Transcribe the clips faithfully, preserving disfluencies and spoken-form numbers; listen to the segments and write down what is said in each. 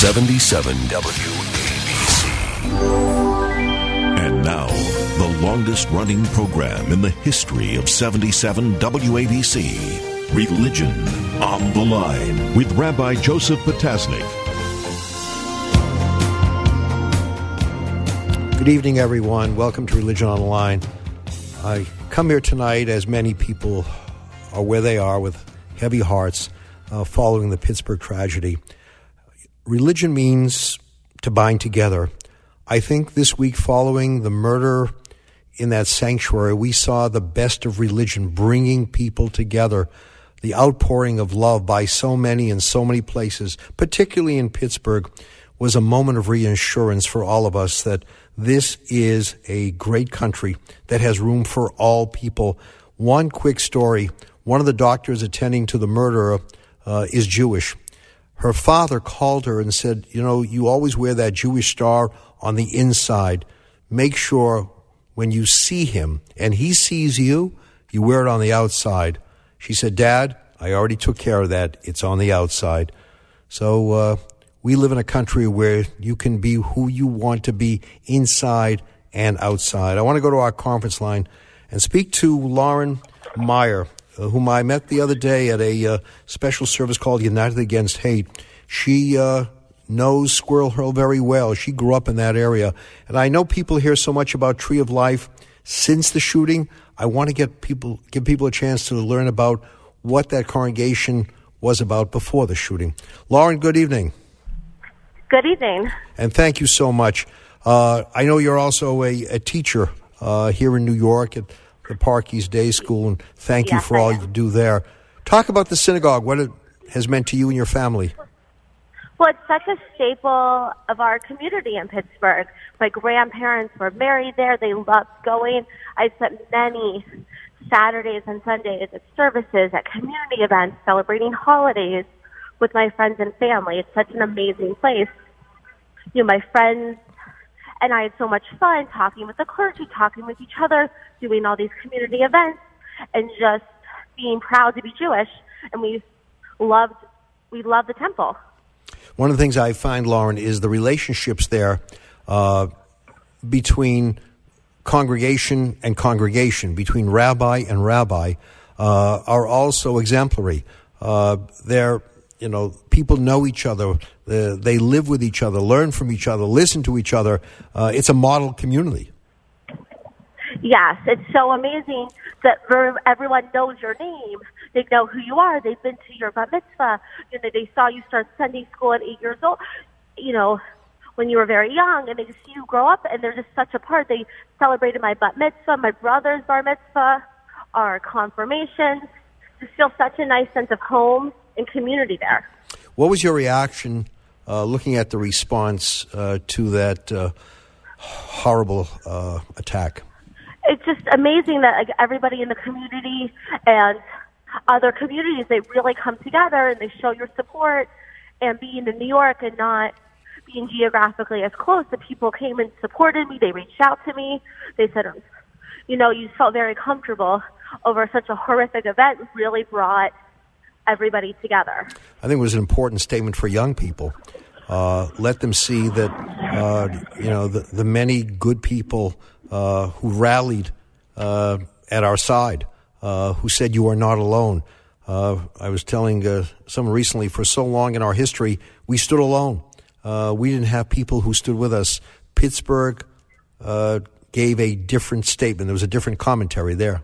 seventy-seven W A B C. And now, the longest-running program in the history of seventy-seven W A B C, Religion on the Line, with Rabbi Joseph Potasnik. Good evening, everyone. Welcome to Religion on the Line. I come here tonight, as many people are where they are, with heavy hearts uh, following the Pittsburgh tragedy. Religion means to bind together. I think this week, following the murder in that sanctuary, we saw the best of religion bringing people together. The outpouring of love by so many in so many places, particularly in Pittsburgh, was a moment of reassurance for all of us that this is a great country that has room for all people. One quick story. One of the doctors attending to the murderer uh, is Jewish. Her father called her and said, you know, you always wear that Jewish star on the inside. Make sure when you see him and he sees you, you wear it on the outside. She said, Dad, I already took care of that. It's on the outside. So uh, we live in a country where you can be who you want to be inside and outside. I want to go to our conference line and speak to Lauren Meyer, uh, whom I met the other day at a uh, special service called United Against Hate. She uh, knows Squirrel Hill very well. She grew up in that area. And I know people hear so much about Tree of Life since the shooting. I want to get people, give people a chance to learn about what that congregation was about before the shooting. Lauren, good evening. Good evening. And thank you so much. Uh, I know you're also a, a teacher uh, here in New York at the Park East Day School, and thank yes, you for I all am. you do there. Talk about the synagogue, what it has meant to you and your family. Well, it's such a staple of our community in Pittsburgh. My grandparents were married there. They loved going. I spent many Saturdays and Sundays at services, at community events, celebrating holidays with my friends and family. It's such an amazing place. You know, my friends and I had so much fun talking with the clergy, talking with each other, doing all these community events, and just being proud to be Jewish. And we loved, we loved the temple. One of the things I find, Lauren, is the relationships there uh, between congregation and congregation, between rabbi and rabbi, uh, are also exemplary. Uh, they're, you know, people know each other. Uh, they live with each other, learn from each other, listen to each other. Uh, it's a model community. Yes, it's so amazing that everyone knows your name. They know who you are. They've been to your bat mitzvah. You know, they saw you start Sunday school at eight years old, you know, when you were very young, and they just see you grow up, and they're just such a part. They celebrated my bat mitzvah, my brother's bar mitzvah, our confirmations. Just feel such a nice sense of home and community there. What was your reaction uh, looking at the response uh, to that uh, horrible uh, attack? It's just amazing that like, everybody in the community and other communities, they really come together and they show your support. And being in New York and not being geographically as close, the people came and supported me. They reached out to me. They said, you know, you felt very comfortable over such a horrific event. Really brought everybody together. I think it was an important statement for young people. Uh, let them see that, uh, you know, the, the many good people uh, who rallied uh, at our side, uh, who said you are not alone. Uh, I was telling uh, someone recently, for so long in our history, we stood alone. Uh, we didn't have people who stood with us. Pittsburgh uh, gave a different statement. There was a different commentary there.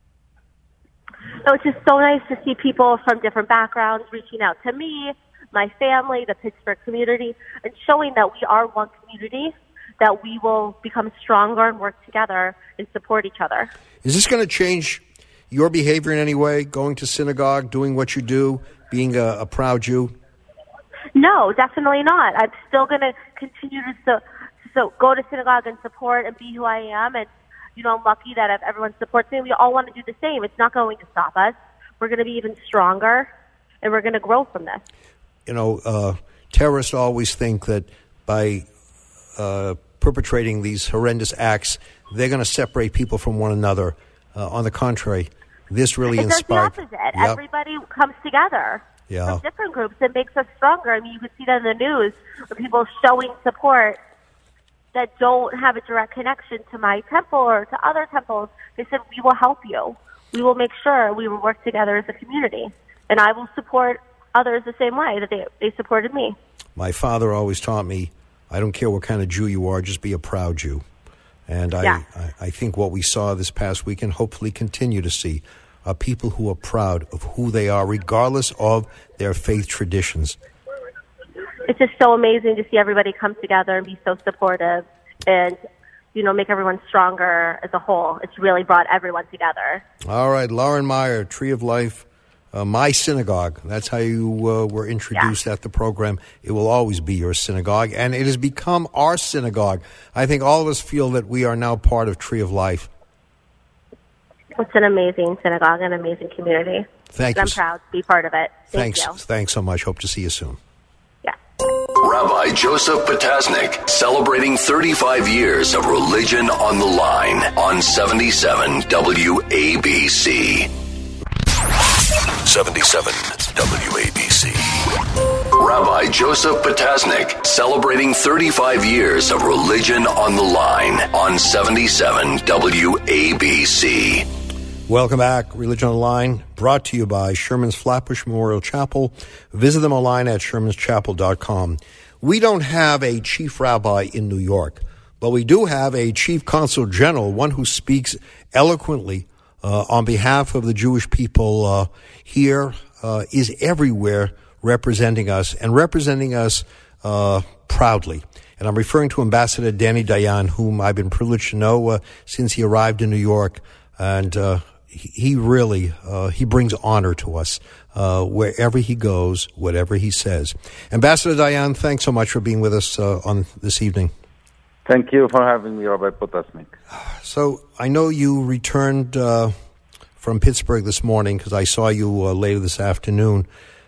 So it's just so nice to see people from different backgrounds reaching out to me, my family, the Pittsburgh community, and showing that we are one community, that we will become stronger and work together and support each other. Is this going to change your behavior in any way, going to synagogue, doing what you do, being a, a proud Jew? No, definitely not. I'm still going to continue to so, so go to synagogue and support and be who I am. And, you know, I'm lucky that if everyone supports me, we all want to do the same. It's not going to stop us. We're going to be even stronger, and we're going to grow from this. You know, uh, terrorists always think that by uh, perpetrating these horrendous acts, they're going to separate people from one another. Uh, on the contrary, this really it inspired. It does the opposite. Yep. Everybody comes together. yeah. from different groups. It makes us stronger. I mean, you can see that in the news, where people showing support that don't have a direct connection to my temple or to other temples. They said, we will help you. We will make sure we will work together as a community. And I will support others the same way that they, they supported me. My father always taught me, I don't care what kind of Jew you are, just be a proud Jew. And I, yeah. I, I think what we saw this past weekend, hopefully continue to see, are people who are proud of who they are, regardless of their faith traditions. It's just so amazing to see everybody come together and be so supportive and, you know, make everyone stronger as a whole. It's really brought everyone together. All right, Lauren Meyer, Tree of Life, uh, my synagogue. That's how you uh, were introduced yeah. at the program. It will always be your synagogue, and it has become our synagogue. I think all of us feel that we are now part of Tree of Life. It's an amazing synagogue, an amazing community. Thank and you. I'm proud to be part of it. Thank Thanks. you. Thanks so much. Hope to see you soon. Yeah. Rabbi Joseph Potasnik, celebrating thirty-five years of religion on the line on seventy-seven W A B C. seventy-seven W A B C. Rabbi Joseph Potasnik, celebrating thirty-five years of religion on the line on seventy-seven W A B C. Welcome back. Religion Online, brought to you by Sherman's Flatbush Memorial Chapel. Visit them online at shermans chapel dot com. We don't have a chief rabbi in New York, but we do have a chief consul general, one who speaks eloquently uh, on behalf of the Jewish people uh, here, uh, is everywhere representing us, and representing us uh, proudly. And I'm referring to Ambassador Danny Dayan, whom I've been privileged to know uh, since he arrived in New York. And uh, he really, uh, he brings honor to us uh, wherever he goes, whatever he says. Ambassador Dayan, thanks so much for being with us uh, on this evening. Thank you for having me, Rabbi Potasnik. So I know you returned uh, from Pittsburgh this morning, because I saw you uh, later this afternoon.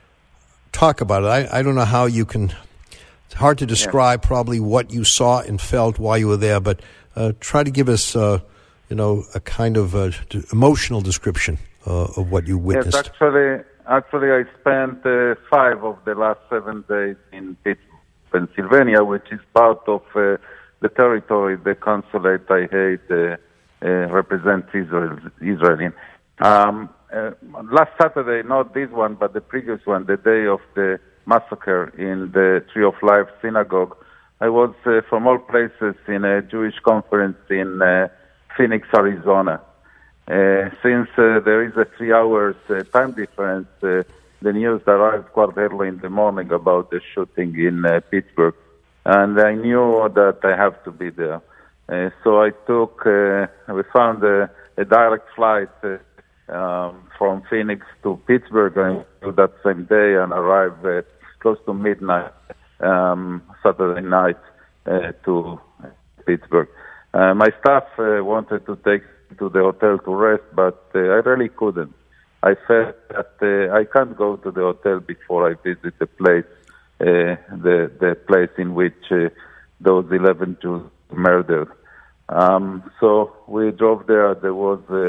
Talk about it. I, I don't know how you can, it's hard to describe yeah. probably what you saw and felt while you were there, but uh, try to give us uh, you know, a kind of uh, emotional description uh, of what you witnessed. Yes, actually, actually I spent uh, five of the last seven days in Pittsburgh, Pennsylvania, which is part of uh, the territory the consulate I hate uh, uh, represents Israel, Israel in. Um, uh, last Saturday, not this one, but the previous one, the day of the massacre in the Tree of Life synagogue, I was, uh, from all places, in a Jewish conference in uh, Phoenix, Arizona. Uh, since uh, there is a three hours uh, time difference, uh, the news arrived quite early in the morning about the shooting in uh, Pittsburgh, and I knew that I have to be there. Uh, so I took, uh, we found a, a direct flight uh, um, from Phoenix to Pittsburgh and that same day, and arrived uh, close to midnight um, Saturday night uh, to Pittsburgh. Uh, my staff uh, wanted to take me to the hotel to rest, but uh, I really couldn't. I felt that uh, I can't go to the hotel before I visit the place, uh, the the place in which uh, those eleven Jews murdered. Um, so we drove there. There was a,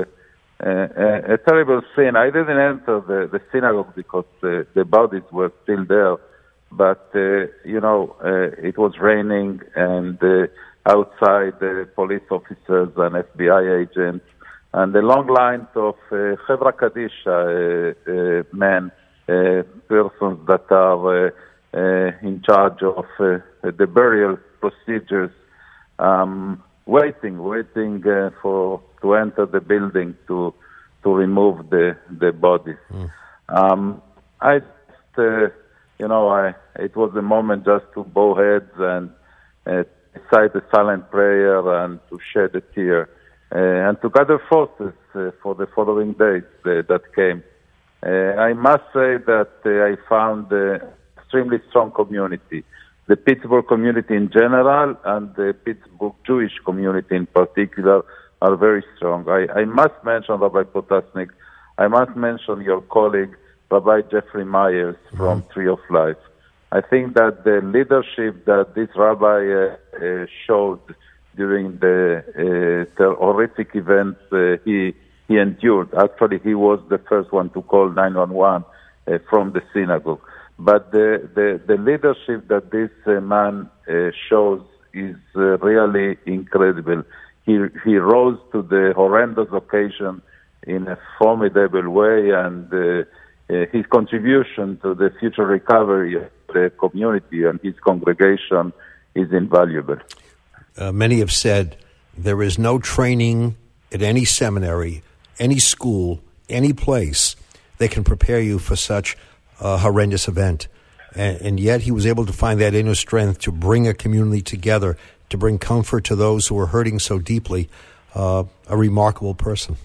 a, a terrible scene. I didn't enter the, the synagogue because uh, the bodies were still there, but uh, you know uh, it was raining and. Uh, Outside, uh, police officers and F B I agents, and the long lines of uh, Chevra Kadisha uh, uh, men, uh, persons that are uh, uh, in charge of uh, the burial procedures, um, waiting, waiting uh, for to enter the building to to remove the the bodies. Mm. Um, I, just, uh, you know, I it was a moment just to bow heads and. Uh, recite a silent prayer and to shed a tear uh, and to gather forces uh, for the following days uh, that came. Uh, I must say that uh, I found an extremely strong community. The Pittsburgh community in general and the Pittsburgh Jewish community in particular are very strong. I, I must mention, Rabbi Potasnik, I must mention your colleague, Rabbi Jeffrey Myers from mm-hmm. Tree of Life. I think that the leadership that this rabbi uh, uh, showed during the, uh, the horrific events uh, he he endured. Actually, he was the first one to call nine one one uh, from the synagogue. But the, the, the leadership that this uh, man uh, shows is uh, really incredible. He, he rose to the horrendous occasion in a formidable way, and uh, uh, his contribution to the future recovery of the community and his congregation is invaluable. Uh, many have said there is no training at any seminary, any school, any place that can prepare you for such a horrendous event. And, and yet he was able to find that inner strength to bring a community together, to bring comfort to those who are hurting so deeply. Uh, a remarkable person.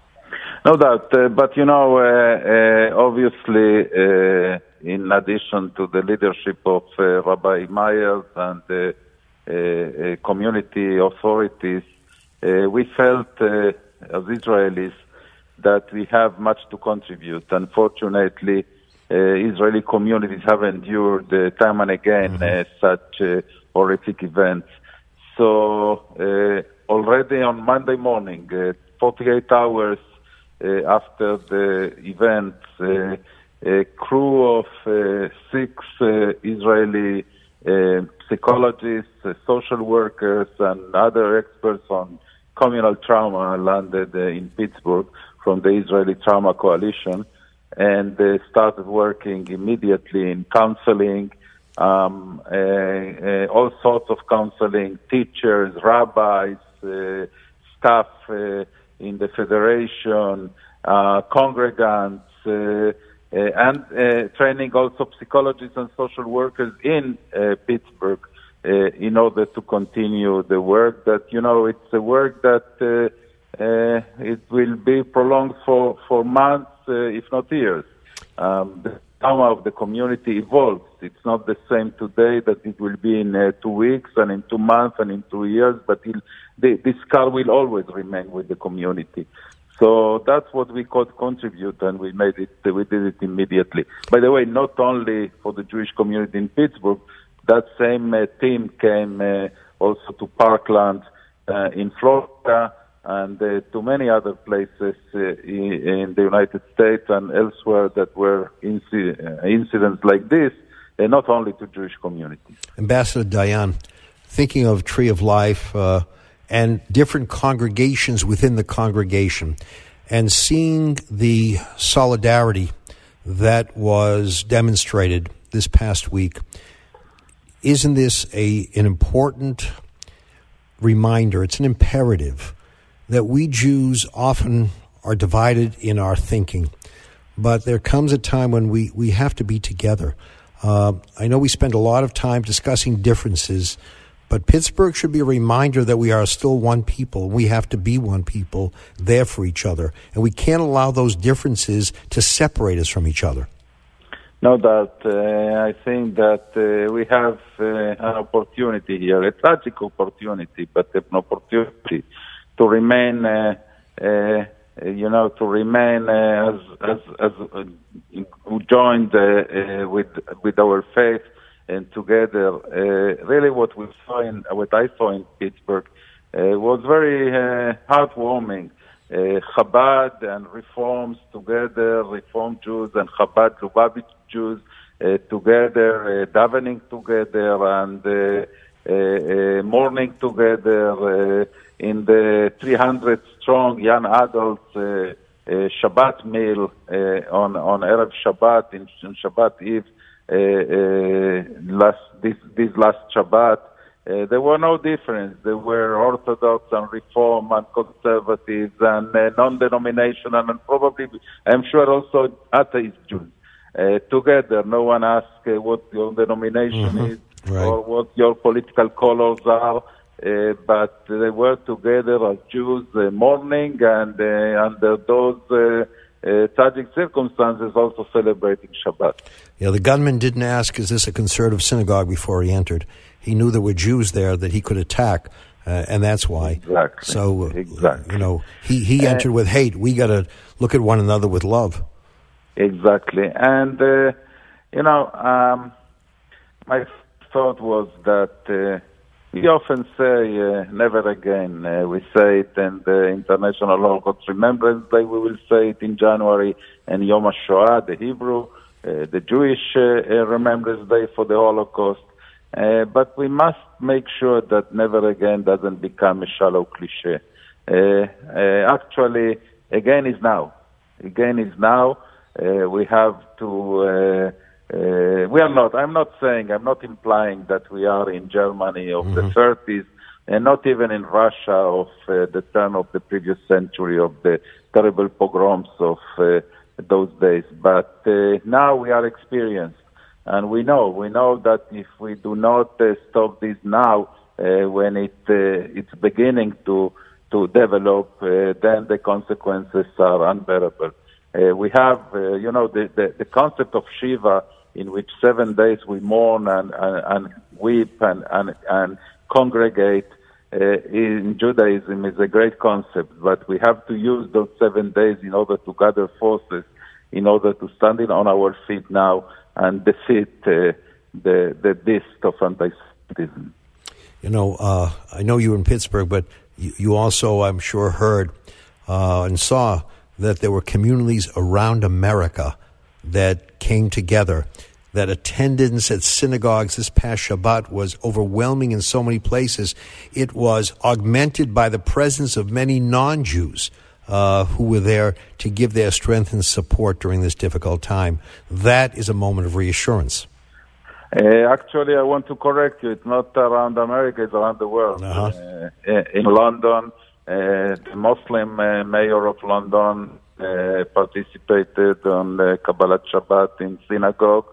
No doubt. Uh, but, you know, uh, uh, obviously, uh, in addition to the leadership of uh, Rabbi Myers and the uh, uh, community authorities, uh, we felt uh, as Israelis that we have much to contribute. Unfortunately, uh, Israeli communities have endured uh, time and again mm-hmm. uh, such uh, horrific events. So uh, already on Monday morning, uh, forty-eight hours uh, after the event, uh, a crew of uh, six uh, Israeli uh, psychologists, uh, social workers, and other experts on communal trauma landed uh, in Pittsburgh from the Israeli Trauma Coalition, and they started working immediately in counseling, um, uh, uh, all sorts of counseling, teachers, rabbis, uh, staff uh, in the federation, uh, congregants, uh, uh, and uh, training also psychologists and social workers in uh, Pittsburgh uh, in order to continue the work that, you know, it's a work that uh, uh, it will be prolonged for, for months, uh, if not years. Um, the trauma of the community evolves. It's not the same today that it will be in uh, two weeks and in two months and in two years, but it, the, this scar will always remain with the community. So that's what we could contribute, and we made it. We did it immediately. By the way, not only for the Jewish community in Pittsburgh, that same uh, team came uh, also to Parkland uh, in Florida, and uh, to many other places uh, in, in the United States and elsewhere that were inci- uh, incidents like this, and not only to Jewish communities. Ambassador Dayan, thinking of Tree of Life uh, and different congregations within the congregation, and seeing the solidarity that was demonstrated this past week, isn't this a an important reminder? It's an imperative that we Jews often are divided in our thinking, but there comes a time when we, we have to be together. Uh, I know we spend a lot of time discussing differences, but Pittsburgh should be a reminder that we are still one people. We have to be one people, there for each other, and we can't allow those differences to separate us from each other. No doubt. Uh, I think that uh, we have uh, an opportunity here, a tragic opportunity, but an opportunity to remain, uh, uh, you know, to remain uh, as as as uh, joined uh, uh, with with our faith and together. Uh, really, what we saw in what I saw in Pittsburgh uh, was very uh, heartwarming. Uh, Chabad and Reforms together, Reform Jews and Chabad Lubavitch Jews uh, together, uh, davening together and uh, uh, uh, mourning together. Uh, in the three hundred strong young adults uh, uh, Shabbat meal uh, on on Erev Shabbat in, in Shabbat Eve uh, uh, last this this last Shabbat, uh, there were no difference. There were Orthodox and Reform and conservatives and uh, non-denominational and probably I'm sure also atheist Jews uh, together. No one asked uh, what your denomination mm-hmm. is right. or what your political colors are. Uh, but they were together as Jews uh, mourning and uh, under those uh, uh, tragic circumstances also celebrating Shabbat. Yeah, the gunman didn't ask, is this a conservative synagogue before he entered. He knew there were Jews there that he could attack, uh, and that's why. Exactly. So, uh, exactly. you know, he, he entered uh, with hate. We got to look at one another with love. Exactly. And, uh, you know, um, my thought was that uh, we often say, uh, never again. Uh, we say it in the International Holocaust Remembrance Day. We will say it in January, and Yom HaShoah, the Hebrew uh, the Jewish uh, Remembrance Day for the Holocaust. Uh, but we must make sure that never again doesn't become a shallow cliche. Uh, uh, actually, again is now. Again is now. Uh, we have to. Uh, uh, we are not. I'm not saying. I'm not implying that we are in Germany of mm-hmm. the thirties, and not even in Russia of uh, the turn of the previous century, of the terrible pogroms of uh, those days. But uh, now we are experienced, and we know. We know that if we do not uh, stop this now, uh, when it uh, it's beginning to to develop, uh, then the consequences are unbearable. Uh, we have, uh, you know, the, the, the concept of Shiva, in which seven days we mourn and, and, and weep and, and, and congregate uh, in Judaism is a great concept, but we have to use those seven days in order to gather forces, in order to stand on our feet now and defeat uh, the, the beast of anti-Semitism. You know, uh, I know you were in Pittsburgh, but you, you also, I'm sure, heard uh, and saw that there were communities around America that came together, that attendance at synagogues this past Shabbat was overwhelming in so many places. It was augmented by the presence of many non-Jews uh, who were there to give their strength and support during this difficult time. That is a moment of reassurance. Uh, actually, I want to correct you. It's not around America, it's around the world. Uh-huh. Uh, in London, Uh, the Muslim uh, mayor of London uh, participated on uh, Kabbalat Shabbat in synagogue.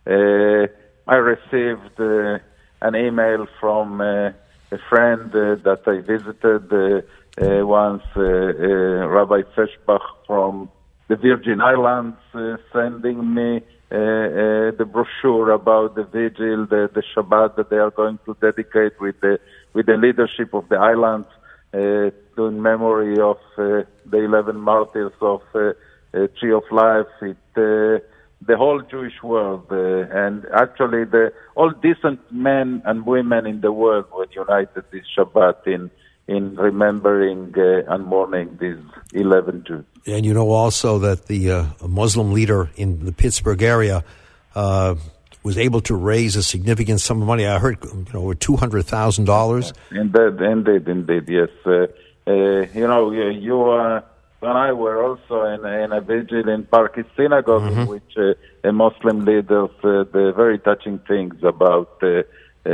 Uh, I received uh, an email from uh, a friend uh, that I visited uh, uh, once, uh, uh, Rabbi Feshbach from the Virgin Islands, uh, sending me uh, uh, the brochure about the vigil, the, the Shabbat that they are going to dedicate with the with the leadership of the islands. Uh, to in memory of uh, the eleven martyrs of uh, uh, Tree of Life, it, uh, the whole Jewish world, uh, and actually the all decent men and women in the world were united this Shabbat in in remembering uh, and mourning these eleven Jews. And you know also that the uh, Muslim leader in the Pittsburgh area uh, was able to raise a significant sum of money. I heard, you know, over two hundred thousand dollars. Indeed, indeed, indeed, yes. Uh, uh, you know, you, you uh, and I were also in, in a vigil in Park East Synagogue, mm-hmm. in which uh, a Muslim leader said uh, very touching things about uh, uh,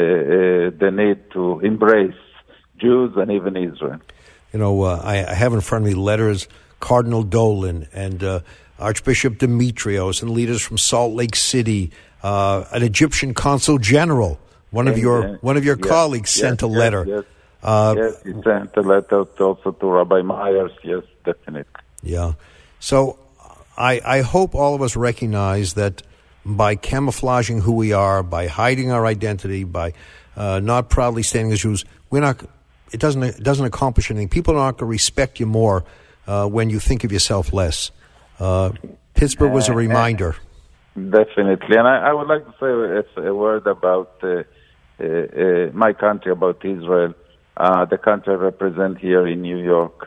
uh, the need to embrace Jews and even Israel. You know, uh, I, I have in front of me letters, Cardinal Dolan and uh, Archbishop Demetrios and leaders from Salt Lake City, uh, an Egyptian consul general. One of and, your uh, one of your yes, colleagues yes, sent a yes, letter. Yes, uh, yes, he sent a letter to, also to Rabbi Myers. Yes, definitely. Yeah. So I, I hope all of us recognize that by camouflaging who we are, by hiding our identity, by uh, not proudly standing as Jews, we're not. It doesn't it doesn't accomplish anything. People are not going to respect you more uh, when you think of yourself less. Uh, Pittsburgh was a reminder. Definitely, and I, I would like to say a word about uh, uh, uh, my country, about Israel, uh, the country I represent here in New York.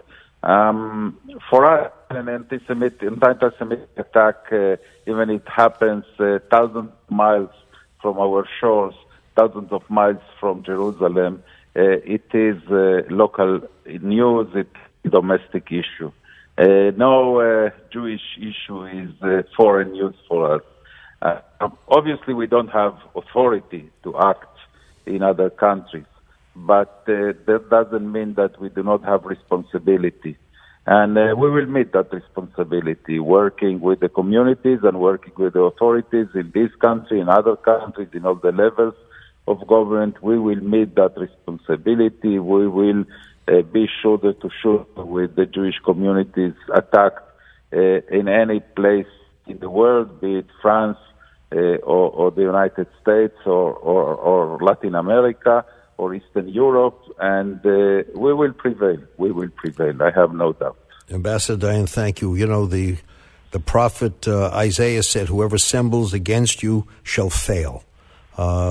Um, for us, an anti-Semitic, anti-Semitic attack, uh, even it happens uh, thousands of miles from our shores, thousands of miles from Jerusalem, uh, it is uh, local news, it's a domestic issue. Uh, no uh, Jewish issue is uh, foreign news for us. Uh, obviously, we don't have authority to act in other countries, but uh, that doesn't mean that we do not have responsibility. And uh, we will meet that responsibility, working with the communities and working with the authorities in this country, in other countries, in all the levels of government. We will meet that responsibility. We will uh, be shoulder to shoulder with the Jewish communities attacked uh, in any place in the world, be it France uh, or, or the United States or, or, or Latin America or Eastern Europe, and uh, we will prevail. We will prevail. I have no doubt. Ambassador Dayan, thank you. You know, the the prophet uh, Isaiah said, whoever assembles against you shall fail. Uh,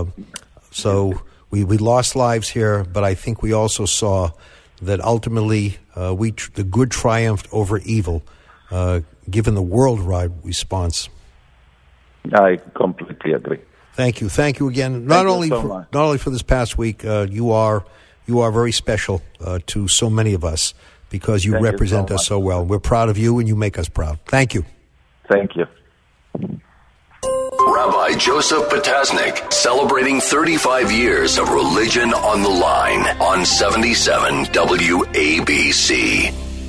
so we, we lost lives here, but I think we also saw that ultimately uh, we tr- the good triumphed over evil, uh, given the worldwide response. I completely agree. Thank you. Thank you again. Not Thank you only so for, much. not only for this past week, uh, you are you are very special uh, to so many of us because you Thank you represent so us much. so well. We're proud of you, and you make us proud. Thank you. Thank you. Rabbi Joseph Potasnik, celebrating thirty-five years of Religion on the Line on seventy-seven W A B C.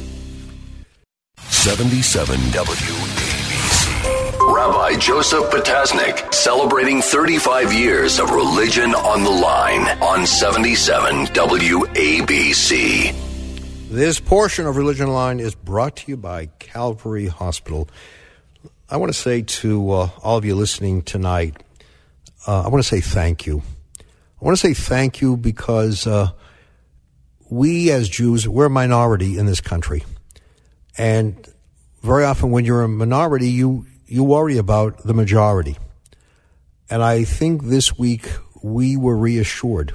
seventy-seven W A B C. Rabbi Joseph Potasnik, celebrating thirty-five years of Religion on the Line on seventy-seven W A B C. This portion of Religion Line is brought to you by Calvary Hospital. I want to say to uh, all of you listening tonight, uh, I want to say thank you. I want to say thank you because uh, we as Jews, we're a minority in this country. And very often when you're a minority, you, you worry about the majority. And I think this week we were reassured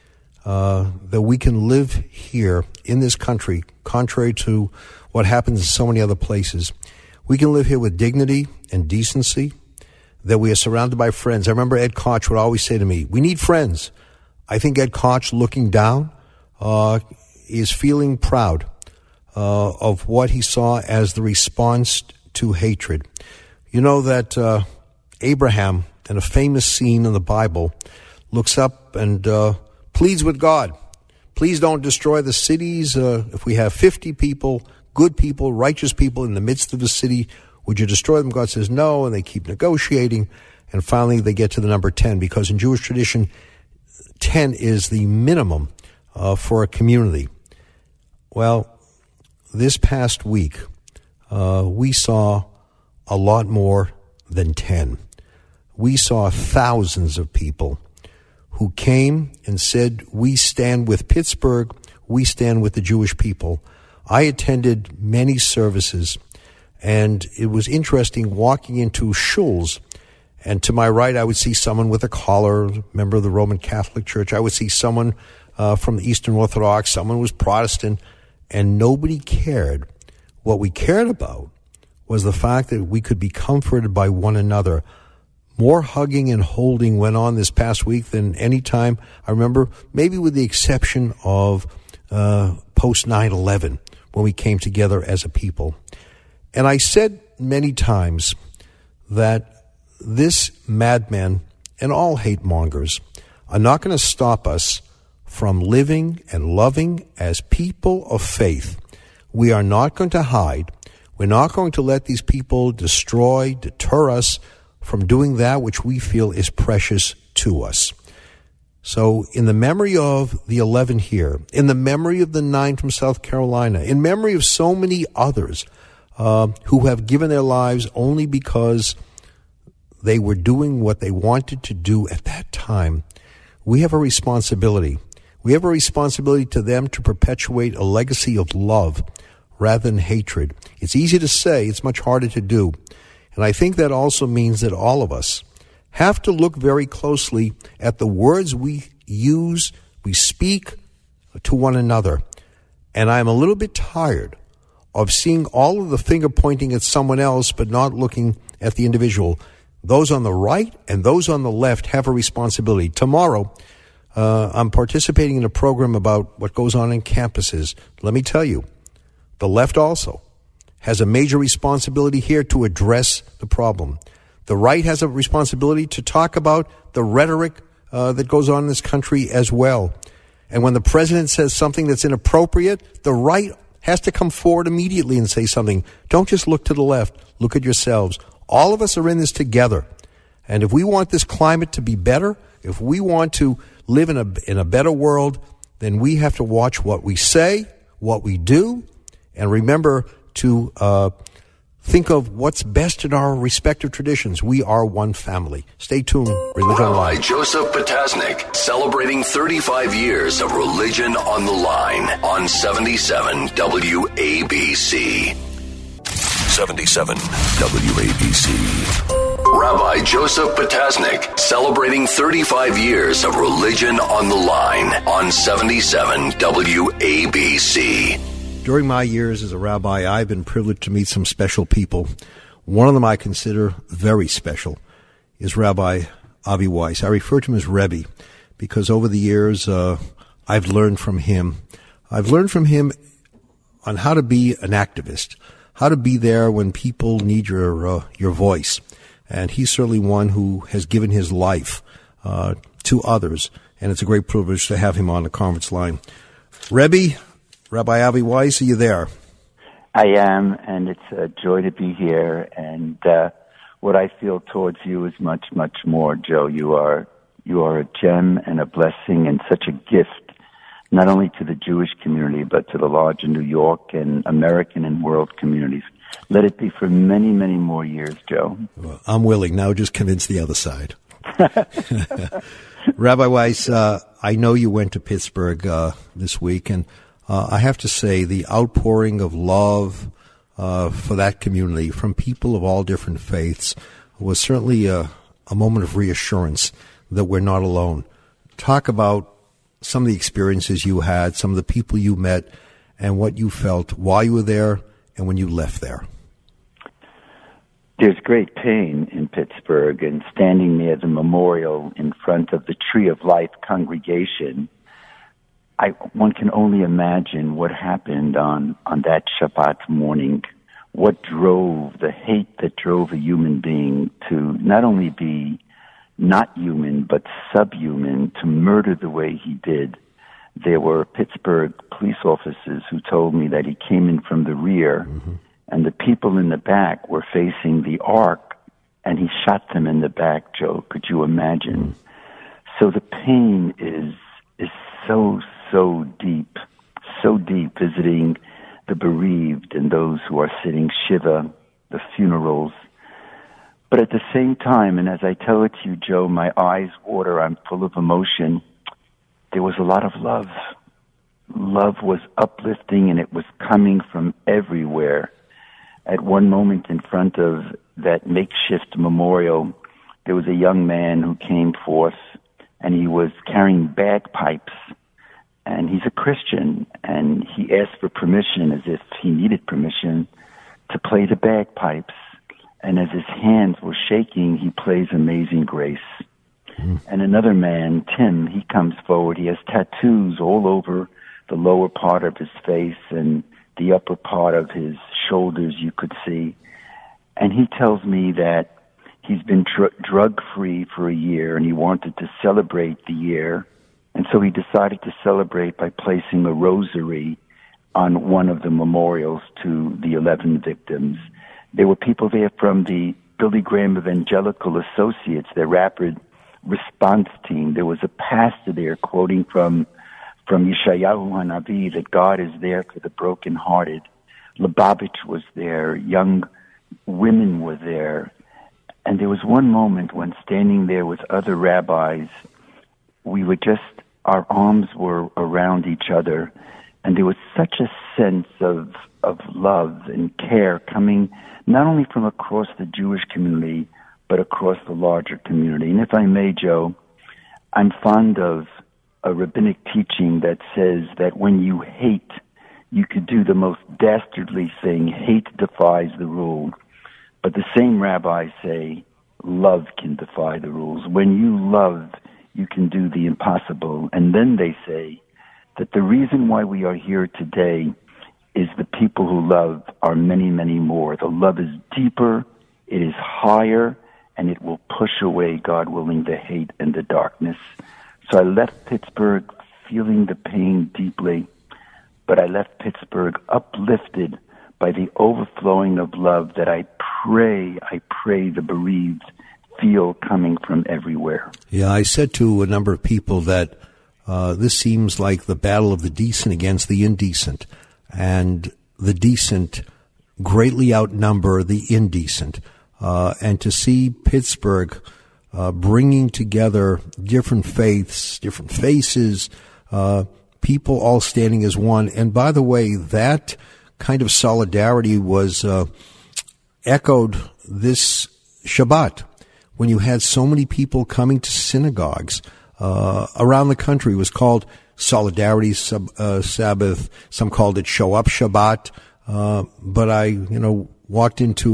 uh, that we can live here in this country, contrary to what happens in so many other places. We can live here with dignity and decency, that we are surrounded by friends. I remember Ed Koch would always say to me, we need friends. I think Ed Koch, looking down, uh, is feeling proud uh, of what he saw as the response to hatred. You know that uh, Abraham, in a famous scene in the Bible, looks up and uh, pleads with God. Please don't destroy the cities. Uh, if we have fifty people, good people, righteous people in the midst of the city, would you destroy them? God says no, and they keep negotiating, and finally they get to the number ten, because in Jewish tradition, ten is the minimum uh, for a community. Well, this past week, uh, we saw a lot more than ten. We saw thousands of people who came and said, we stand with Pittsburgh, we stand with the Jewish people. I attended many services, and it was interesting walking into shuls, and to my right I would see someone with a collar, member of the Roman Catholic Church. I would see someone uh, from the Eastern Orthodox, someone was Protestant, and nobody cared. What we cared about was the fact that we could be comforted by one another. More hugging and holding went on this past week than any time I remember, maybe with the exception of uh, post nine eleven. When we came together as a people. And I said many times that this madman and all hate mongers are not going to stop us from living and loving as people of faith. We are not going to hide. We're not going to let these people destroy, deter us from doing that which we feel is precious to us. So in the memory of the eleven here, in the memory of the nine from South Carolina, in memory of so many others uh, who have given their lives only because they were doing what they wanted to do at that time, we have a responsibility. We have a responsibility to them to perpetuate a legacy of love rather than hatred. It's easy to say, it's much harder to do. And I think that also means that all of us have to look very closely at the words we use, we speak to one another. And I'm a little bit tired of seeing all of the finger pointing at someone else but not looking at the individual. Those on the right and those on the left have a responsibility. Tomorrow, uh, I'm participating in a program about what goes on in campuses. Let me tell you, the left also has a major responsibility here to address the problem. The right has a responsibility to talk about the rhetoric uh, that goes on in this country as well. And when the president says something that's inappropriate, the right has to come forward immediately and say something. Don't just look to the left. Look at yourselves. All of us are in this together. And if we want this climate to be better, if we want to live in a, in a better world, then we have to watch what we say, what we do, and remember to uh, think of what's best in our respective traditions. We are one family. Stay tuned. Religion Rabbi Online. Joseph Potasnik, celebrating thirty-five years of Religion on the Line on seventy-seven W A B C. seventy-seven W A B C. Rabbi Joseph Potasnik, celebrating thirty-five years of Religion on the Line on seventy-seven W A B C. During my years as a rabbi, I've been privileged to meet some special people. One of them I consider very special. is Rabbi Avi Weiss. I refer to him as Rebbe because over the years uh, I've learned from him. I've learned from him on how to be an activist, how to be there when people need your uh, your voice. And he's certainly one who has given his life uh, to others, and it's a great privilege to have him on the conference line. Rebbe, Rabbi Avi Weiss, are you there? I am, and it's a joy to be here. And uh, what I feel towards you is much, much more, Joe. You are you are a gem and a blessing and such a gift, not only to the Jewish community, but to the larger New York and American and world communities. Let it be for many, many more years, Joe. Well, I'm willing. Now just convince the other side. Rabbi Weiss, uh, I know you went to Pittsburgh uh, this week, and uh, I have to say the outpouring of love uh, for that community from people of all different faiths was certainly a, a moment of reassurance that we're not alone. Talk about some of the experiences you had, some of the people you met, and what you felt while you were there and when you left there. There's great pain in Pittsburgh, and standing near the memorial in front of the Tree of Life congregation, I, one can only imagine what happened on, on that Shabbat morning, what drove, the hate that drove a human being to not only be not human, but subhuman, to murder the way he did. There were Pittsburgh police officers who told me that he came in from the rear, mm-hmm. and the people in the back were facing the ark, and he shot them in the back, Joe. Could you imagine? Mm-hmm. So the pain is is so, so deep, so deep, visiting the bereaved and those who are sitting Shiva, the funerals. But at the same time, and as I tell it to you, Joe, my eyes water, I'm full of emotion. There was a lot of love. Love was uplifting, and it was coming from everywhere. At one moment in front of that makeshift memorial, there was a young man who came forth, and he was carrying bagpipes. And he's a Christian, and he asked for permission as if he needed permission to play the bagpipes. And as his hands were shaking, he plays Amazing Grace. Mm. And another man, Tim, he comes forward. He has tattoos all over the lower part of his face and the upper part of his shoulders, you could see. And he tells me that he's been dr- drug-free for a year, and he wanted to celebrate the year. And so he decided to celebrate by placing a rosary on one of the memorials to the eleven victims. There were people there from the Billy Graham Evangelical Associates, their rapid response team. There was a pastor there quoting from from Yeshayahu Hanavi that God is there for the brokenhearted. Lubavitch was there. Young women were there. And there was one moment when standing there with other rabbis, we were just, our arms were around each other, and there was such a sense of of love and care coming not only from across the Jewish community, but across the larger community. And if I may, Joe, I'm fond of a rabbinic teaching that says that when you hate, you could do the most dastardly thing. Hate defies the rule. But the same rabbis say love can defy the rules. When you love, you can do the impossible. And then they say that the reason why we are here today is the people who love are many, many more. The love is deeper, it is higher, and it will push away, God willing, the hate and the darkness. So I left Pittsburgh feeling the pain deeply, but I left Pittsburgh uplifted by the overflowing of love that I pray, I pray the bereaved feel coming from everywhere. Yeah, I said to a number of people that uh, this seems like the battle of the decent against the indecent, and the decent greatly outnumber the indecent. Uh, and to see Pittsburgh uh, bringing together different faiths, different faces, uh, people all standing as one. And by the way, that kind of solidarity was uh, echoed this Shabbat when you had so many people coming to synagogues uh, around the country. It was called Solidarity Sub, uh, Sabbath. Some called it Show Up Shabbat. Uh, but I, you know, walked into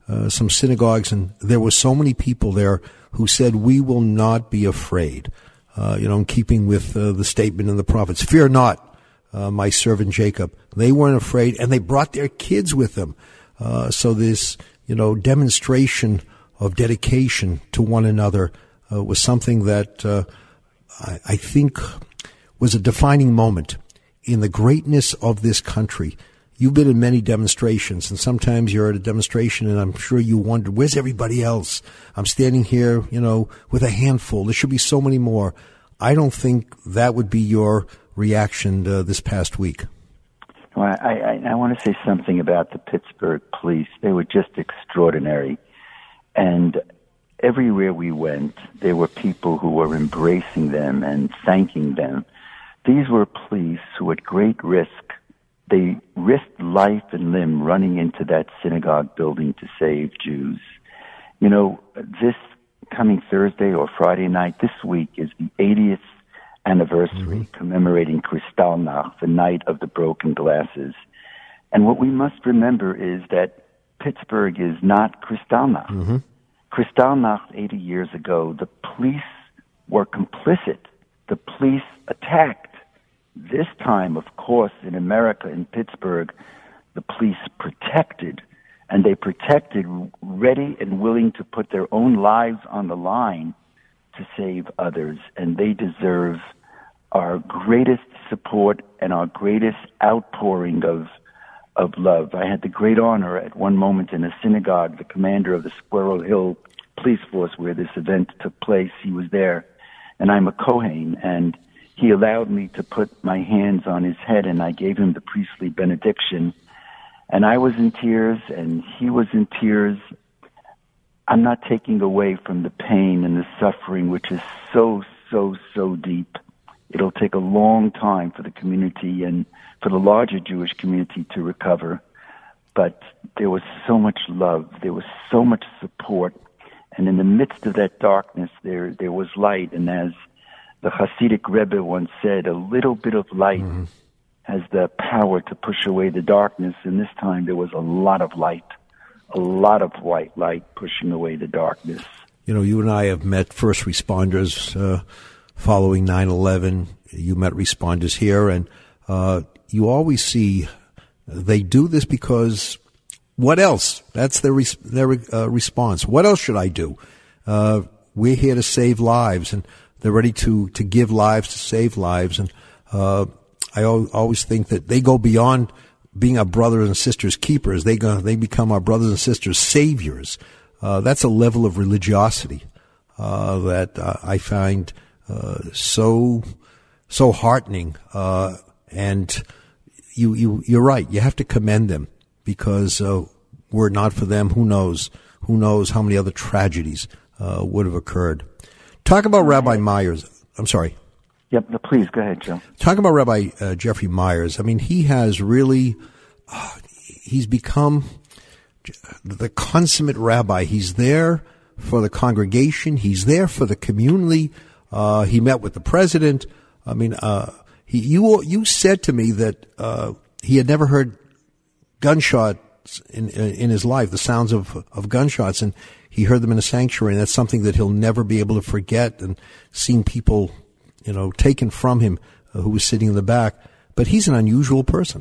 uh, some synagogues, and there were so many people there who said, "We will not be afraid." Uh, you know, in keeping with uh, the statement in the prophets, "Fear not, uh, my servant Jacob." They weren't afraid, and they brought their kids with them. Uh, so this, you know, demonstration of dedication to one another uh, was something that uh, I, I think was a defining moment in the greatness of this country. You've been in many demonstrations, and sometimes you're at a demonstration, and I'm sure you wonder, where's everybody else? I'm standing here, you know, with a handful. There should be so many more. I don't think that would be your reaction uh, this past week. Well, I, I, I want to say something about the Pittsburgh police. They were just extraordinary. And everywhere we went, there were people who were embracing them and thanking them. These were police who, at great risk, they risked life and limb running into that synagogue building to save Jews. You know, this coming Thursday or Friday night, this week, is the eightieth anniversary mm-hmm. commemorating Kristallnacht, the night of the broken glasses. And what we must remember is that Pittsburgh is not Kristallnacht. Mm-hmm. Kristallnacht eighty years ago, the police were complicit. The police attacked. This time, of course, in America, in Pittsburgh, the police protected, and they protected ready and willing to put their own lives on the line to save others, and they deserve our greatest support and our greatest outpouring of of love. I had the great honor at one moment in a synagogue, the commander of the Squirrel Hill Police Force where this event took place, he was there, and I'm a Kohen, and he allowed me to put my hands on his head, and I gave him the priestly benediction. And I was in tears, and he was in tears. I'm not taking away from the pain and the suffering, which is so, so, so deep. It'll take a long time for the community and for the larger Jewish community to recover. But there was so much love. There was so much support. And in the midst of that darkness, there there was light. And as the Hasidic Rebbe once said, a little bit of light mm-hmm. has the power to push away the darkness. And this time there was a lot of light, a lot of white light pushing away the darkness. You know, you and I have met first responders uh, following nine eleven. You met responders here, and uh, you always see they do this because what else? That's their, res- their uh, response. What else should I do? Uh, we're here to save lives, and they're ready to, to give lives, to save lives. And uh, I al- always think that they go beyond being our brothers and sisters keepers. They go, they become our brothers and sisters saviors. Uh, that's a level of religiosity uh, that uh, I find uh, so so heartening. Uh, and you, you you're right. You have to commend them because uh, were it not for them, who knows? Who knows how many other tragedies uh, would have occurred? Talk about Rabbi Myers. I'm sorry. Yep, no, please, go ahead, Joe. Talk about Rabbi uh, Jeffrey Myers. I mean, he has really, uh, he's become the consummate rabbi. He's there for the congregation. He's there for the community. Uh, he met with the president. I mean, uh, he, you you said to me that uh, he had never heard gunshots in in his life, the sounds of of gunshots, and he heard them in a sanctuary, and that's something that he'll never be able to forget. And seeing people, you know, taken from him uh, who was sitting in the back. But he's an unusual person.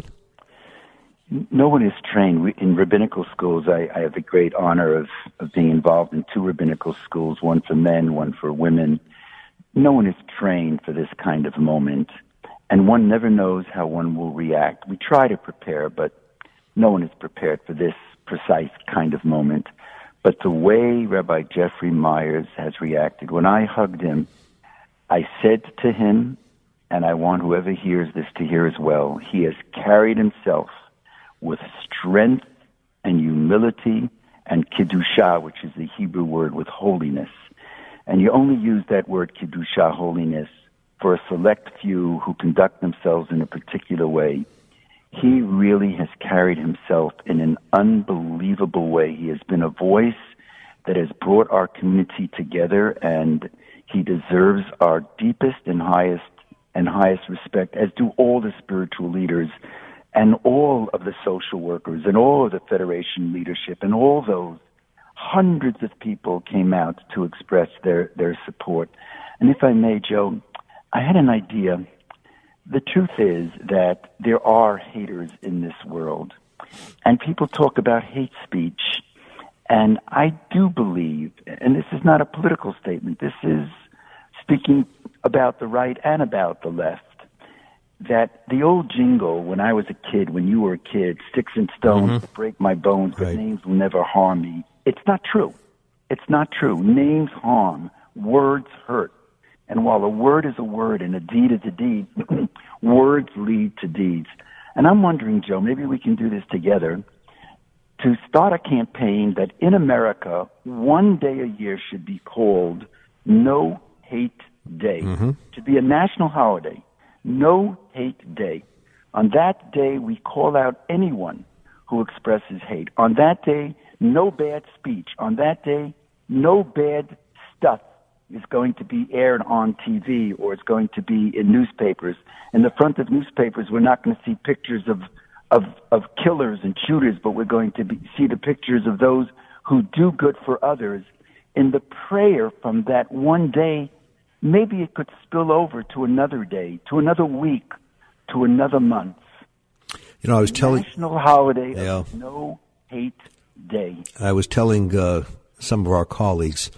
No one is trained. We, in rabbinical schools, I, I have the great honor of, of being involved in two rabbinical schools, one for men, one for women. No one is trained for this kind of moment, and one never knows how one will react. We try to prepare, but no one is prepared for this precise kind of moment. But the way Rabbi Jeffrey Myers has reacted, when I hugged him, I said to him, and I want whoever hears this to hear as well, he has carried himself with strength and humility and kiddushah, which is the Hebrew word with holiness. And you only use that word kiddushah, holiness, for a select few who conduct themselves in a particular way. He really has carried himself in an unbelievable way. He has been a voice that has brought our community together, and he deserves our deepest and highest and highest respect, as do all the spiritual leaders and all of the social workers and all of the Federation leadership and all those hundreds of people came out to express their, their support. And if I may, Joe, I had an idea. The truth is that there are haters in this world, and people talk about hate speech. And I do believe, and this is not a political statement, this is speaking about the right and about the left, that the old jingle when I was a kid, when you were a kid, sticks and stones mm-hmm. break my bones, but right. names will never harm me. It's not true. It's not true. Names harm. Words hurt. And while a word is a word and a deed is a deed, words lead to deeds. And I'm wondering, Joe, maybe we can do this together, to start a campaign that in America, one day a year should be called No Hate Day. Mm-hmm. It should be a national holiday. No Hate Day. On that day, we call out anyone who expresses hate. On that day, no bad speech. On that day, no bad stuff is going to be aired on T V or it's going to be in newspapers. In the front of newspapers, we're not going to see pictures of, of, of killers and shooters, but we're going to be, see the pictures of those who do good for others. In the prayer from that one day, maybe it could spill over to another day, to another week, to another month. You know, I was telling... National holiday yeah. of No Hate Day. I was telling uh, some of our colleagues,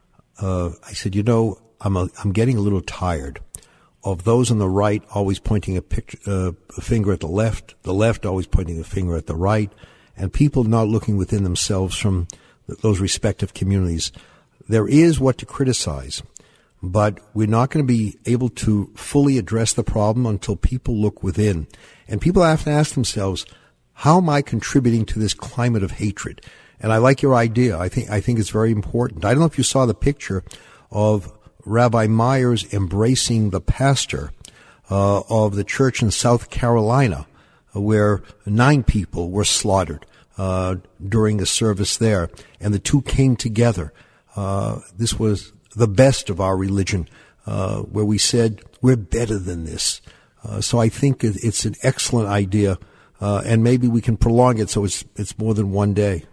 uh, I said, you know, I'm a, I'm getting a little tired of those on the right always pointing a, picture, uh, a finger at the left, the left always pointing a finger at the right, and people not looking within themselves from those respective communities. There is what to criticize, but we're not going to be able to fully address the problem until people look within. And people have to ask themselves, how am I contributing to this climate of hatred? And I like your idea. I think, I think it's very important. I don't know if you saw the picture of Rabbi Myers embracing the pastor uh, of the church in South Carolina, where nine people were slaughtered uh, during the service there, and the two came together. Uh, this was the best of our religion, uh, where we said, we're better than this. Uh, so I think it's an excellent idea, uh, and maybe we can prolong it so it's it's more than one day.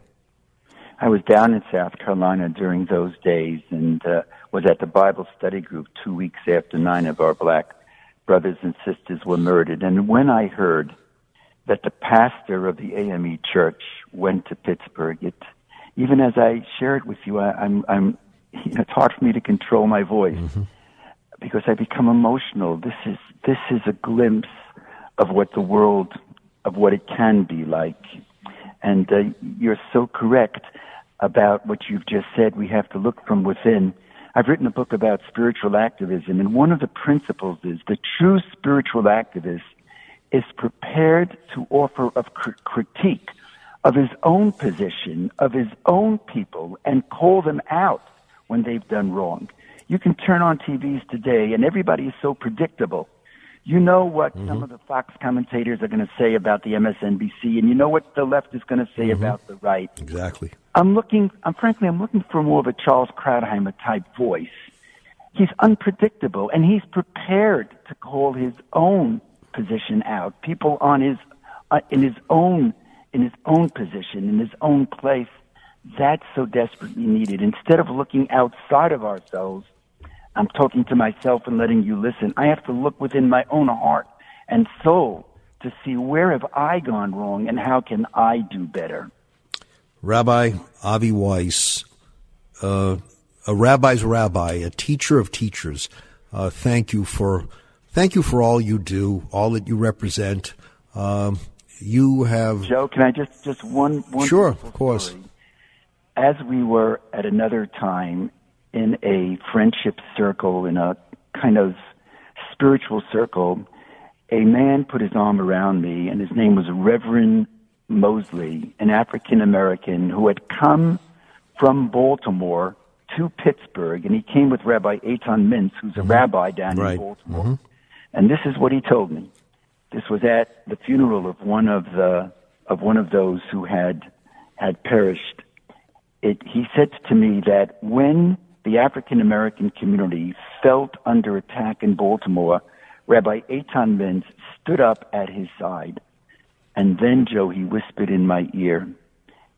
I was down in South Carolina during those days and uh, was at the Bible study group two weeks after nine of our black brothers and sisters were murdered. And when I heard that the pastor of the A M E church went to Pittsburgh, it, even as I shared with you, I, I'm, I'm, you know, it's hard for me to control my voice mm-hmm. because I become emotional. This is this is a glimpse of what the world, of what it can be like. And uh, you're so correct about what you've just said. We have to look from within. I've written a book about spiritual activism, and one of the principles is the true spiritual activist is prepared to offer a cr- critique of his own position, of his own people, and call them out when they've done wrong. You can turn on T Vs today, and everybody is so predictable. You know what mm-hmm. some of the Fox commentators are going to say about the M S N B C, and you know what the left is going to say mm-hmm. about the right. Exactly. I'm looking, I'm frankly, I'm looking for more of a Charles Krauthammer type voice. He's unpredictable, and he's prepared to call his own position out. People on his, uh, in his own, in his own position, in his own place. That's so desperately needed. Instead of looking outside of ourselves, I'm talking to myself and letting you listen. I have to look within my own heart and soul to see where have I gone wrong and how can I do better. Rabbi Avi Weiss, uh, a rabbi's rabbi, a teacher of teachers. Uh, thank you for, thank you for all you do, all that you represent. Um, you have Joe. Can I just just one one? Sure, of course. Story. As we were at another time in a friendship circle, in a kind of spiritual circle, a man put his arm around me, and his name was Reverend Mosley, an African-American who had come from Baltimore to Pittsburgh, and he came with Rabbi Eitan Mintz, who's a mm-hmm. rabbi down right. in Baltimore. Mm-hmm. And this is what he told me. This was at the funeral of one of the of one of those who had had perished. It, he said to me that when the African-American community felt under attack in Baltimore, Rabbi Eitan Mintz stood up at his side. And then, Joe, he whispered in my ear,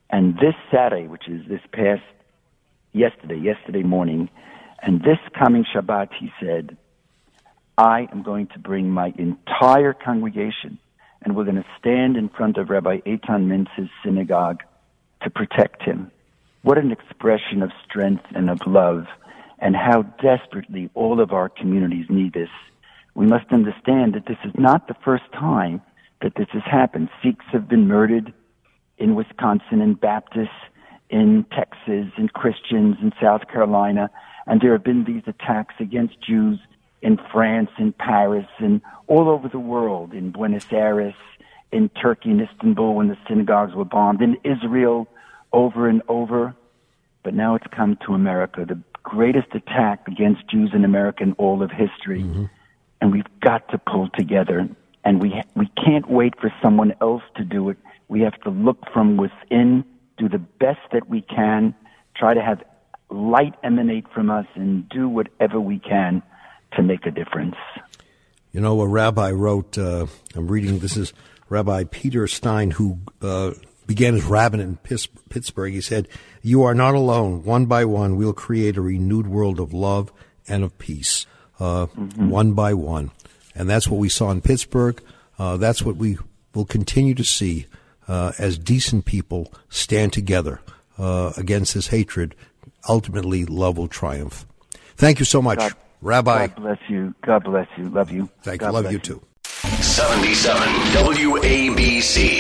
And this Saturday, which is this past yesterday, yesterday morning, and this coming Shabbat, he said, I am going to bring my entire congregation, and we're going to stand in front of Rabbi Eitan Mintz's synagogue to protect him. What an expression of strength and of love, and how desperately all of our communities need this. We must understand that this is not the first time that this has happened. Sikhs have been murdered in Wisconsin, in Baptists, in Texas, in Christians, in South Carolina, and there have been these attacks against Jews in France, in Paris, and all over the world, in Buenos Aires, in Turkey, in Istanbul, when the synagogues were bombed, in Israel, over and over. But now it's come to America, the greatest attack against Jews in America in all of history. Mm-hmm. And we've got to pull together. And we ha- we can't wait for someone else to do it. We have to look from within, do the best that we can, try to have light emanate from us, and do whatever we can to make a difference. You know, a rabbi wrote, uh, I'm reading, this is Rabbi Peter Stein, who uh, began his rabbinate in Pittsburgh. He said, you are not alone. One by one, we'll create a renewed world of love and of peace, uh, mm-hmm. one by one. And that's what we saw in Pittsburgh. Uh, that's what we will continue to see uh, as decent people stand together uh, against this hatred. Ultimately, love will triumph. Thank you so much, God, Rabbi. God bless you. God bless you. Love you. Thank God you. Love you, you too. seventy-seven W A B C.